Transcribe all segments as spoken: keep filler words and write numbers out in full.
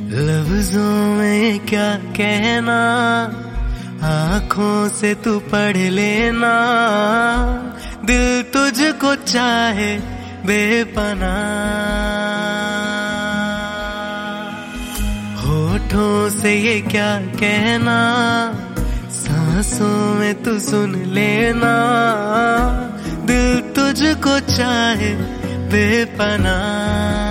लफ्जों में क्या कहना, आँखों से तू पढ़ लेना। दिल तुझको चाहे बेपनाह, होठों से ये क्या कहना, सांसों में तू सुन लेना। दिल तुझको चाहे बेपनाह।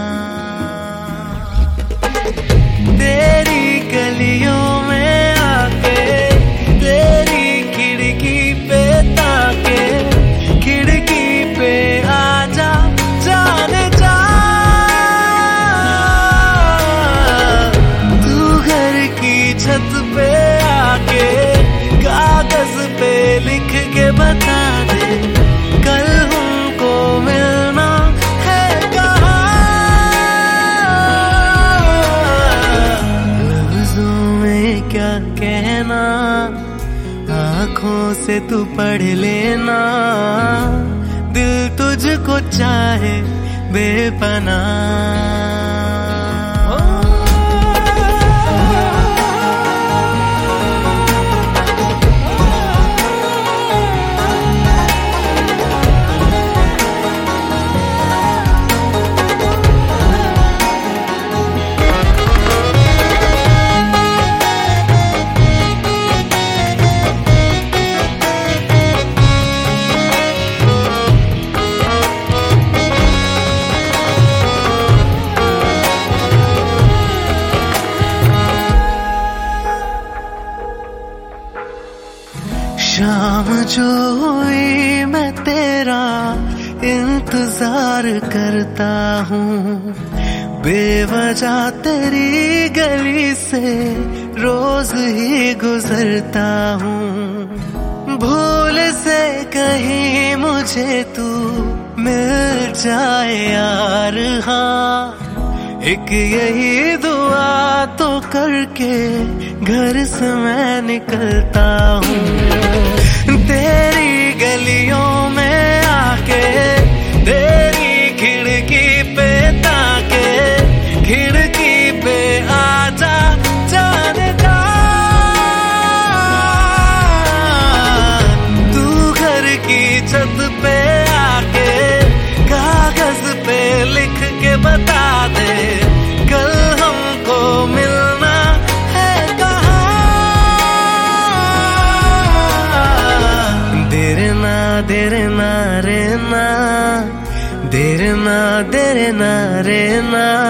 तेरी गलियों में आके, तेरी खिड़की पे ताके, खिड़की पे आजा जाने जा। तू घर की छत पे आके कागज पे लिख के बता दे, कल हमको मिलना है कहाँ। लफ्जों में क्या कहना, आँखों से तू पढ़ लेना। दिल तुझको चाहे बेपनाह। शाम जो हुई मैं तेरा इंतजार करता हूँ, बेवजह तेरी गली से रोज ही गुजरता हूँ। भूल से कहीं मुझे तू मिल जाए यार, हाँ एक यही दुआ तो करके घर से मैं निकलता हूँ। तेरी गलियों में आके, तेरी खिड़की पे ताके, खिड़की पे आजा जाने जा। तू घर की छत पे आके कागज पे लिख के बता दे, कल हमको मिलना है कहाँ। देर ना देर ना रे ना, देर ना देर ना रे ना।